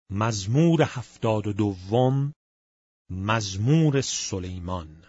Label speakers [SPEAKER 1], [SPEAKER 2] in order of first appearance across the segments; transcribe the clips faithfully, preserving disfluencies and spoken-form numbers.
[SPEAKER 1] مزمور هفتاد و دوم. مزمور سلیمان.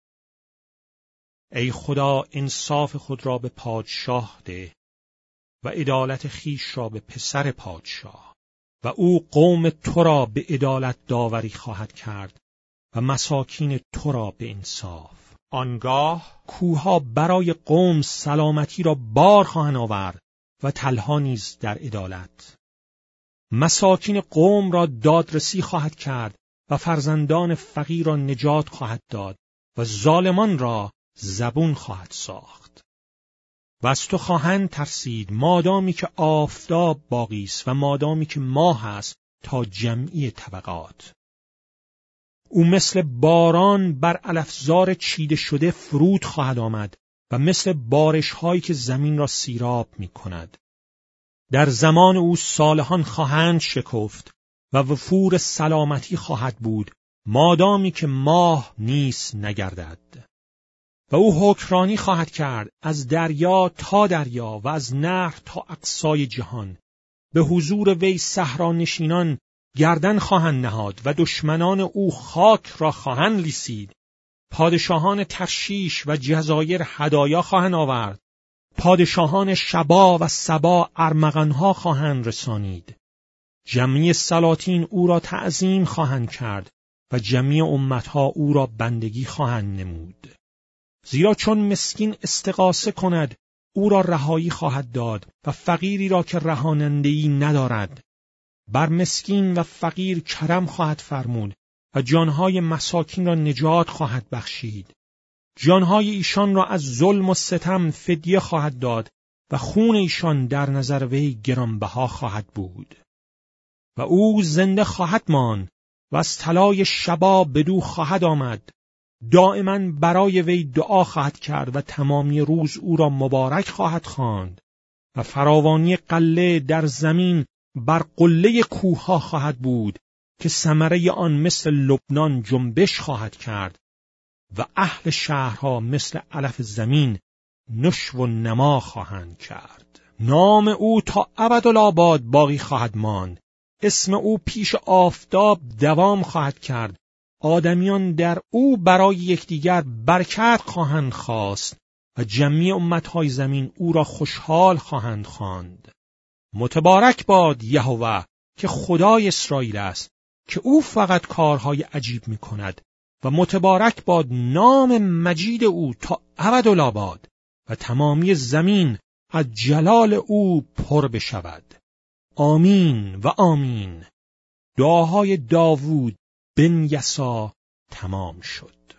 [SPEAKER 1] ای خدا، انصاف خود را به پادشاه ده و عدالت خیش را به پسر پادشاه، و او قوم تو را به عدالت داوری خواهد کرد و مساکین تو را به انصاف. آنگاه کوهها برای قوم سلامتی را بار خواهند آورد و تلها نیز در عدالت. مساکین قوم را دادرسی خواهد کرد و فرزندان فقیر را نجات خواهد داد و ظالمان را زبون خواهد ساخت. و از تو خواهند ترسید مادامی که آفتاب باقی است و مادامی که ماه است تا جمعی طبقات. او مثل باران بر علفزار چیده شده فرود خواهد آمد و مثل بارش هایی که زمین را سیراب می کند. در زمان او صالحان خواهند شکفت و وفور سلامتی خواهد بود مادامی که ماه نیست نگردد. و او حکمرانی خواهد کرد از دریا تا دریا و از نهر تا اقصای جهان. به حضور وی صحرانشینان گردن خواهند نهاد و دشمنان او خاک را خواهند لیسید. پادشاهان ترشیش و جزایر هدایا خواهند آورد. پادشاهان شبا و سبا ارمغانها خواهند رسانید. جمعی سلاطین او را تعظیم خواهند کرد و جمعی امتها او را بندگی خواهند نمود. زیرا چون مسکین استغاثه کند او را رهایی خواهد داد و فقیری را که رهاننده‌ای ندارد. بر مسکین و فقیر کرم خواهد فرمود و جانهای مساکین را نجات خواهد بخشید. جانهای ایشان را از ظلم و ستم فدیه خواهد داد و خون ایشان در نظر وی گرانبها خواهد بود. و او زنده خواهد ماند و از طلای شبا بدو خواهد آمد. دائما برای وی دعا خواهد کرد و تمامی روز او را مبارک خواهد خواند. و فراوانی قله در زمین بر قله کوهها خواهد بود که ثمره آن مثل لبنان جنبش خواهد کرد و اهل شهرها مثل علف زمین نشو و نما خواهند کرد. نام او تا ابدالآباد باقی خواهد ماند. اسم او پیش آفتاب دوام خواهد کرد. آدمیان در او برای یکدیگر برکت خواهند خواست و جمعی امتهای زمین او را خوشحال خواهند خواند. متبارک باد یهوه که خدای اسرائیل است، که او فقط کارهای عجیب می کند، و متبارک باد نام مجید او تا ابدالآباد و تمامی زمین از جلال او پر بشود. آمین و آمین. دعاهای داوود بن یسا تمام شد.